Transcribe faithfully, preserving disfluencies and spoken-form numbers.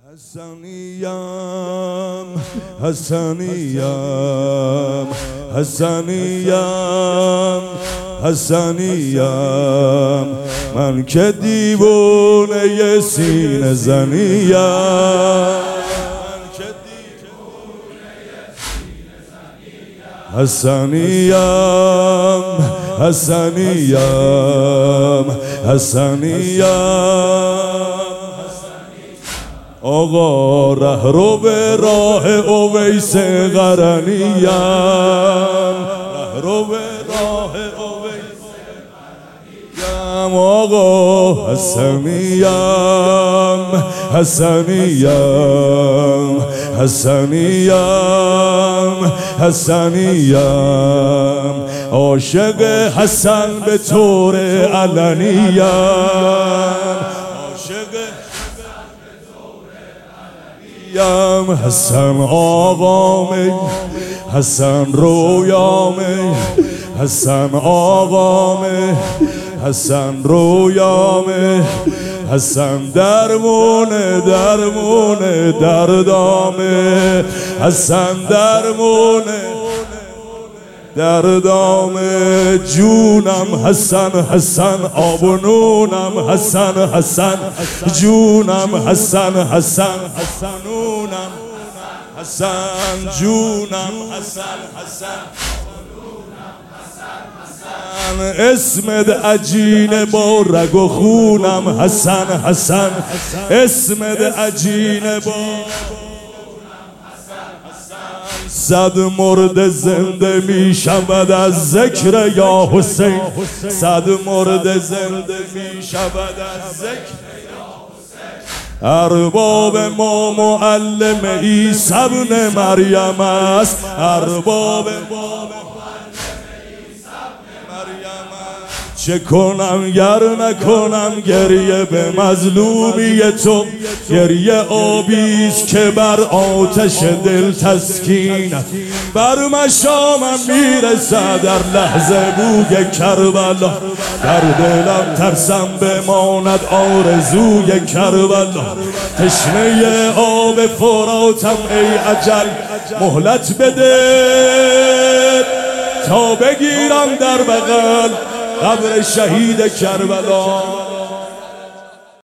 حسنیم حسنیم حسنیم حسنیم من که دیوانه سینه زنیم حسنیم حسنیم حسنیم آقا ره رو به راه اویس قرنیم ره رو به راه اویس قرنیم آقا حسنیم حسنیم حسنیم حسنیم عاشق حسن به طور علنیم عاشق حسن آقامه حسن رویامه حسن آقامه حسن رویامه حسن درمونه درمونه دردامه حسن درمونه دردامه جونم حسن حسن آب و نونم حسن حسن جونم حسن حسن حسنونم حسن جونم حسن حسن اسمت عجینه با رگ و خونم حسن حسن اسمت عجینه با صد مرد زنده می شود از ذکر یا حسین صد مرد زنده می شود از ذکر یا حسین ارباب ما معلم عیسی ابن مریم است ارباب ما چه کنم گر نکنم گریه به مظلومی تو گریه آبیست که بر آتش دل تسکین بر مشامم میرسد در لحظه بوی کربلا در دلم ترسم بماند آرزوی کربلا تشنه آب فراتم ای اجل مهلت بده تا بگیرم در بغل قبر شهید کربلا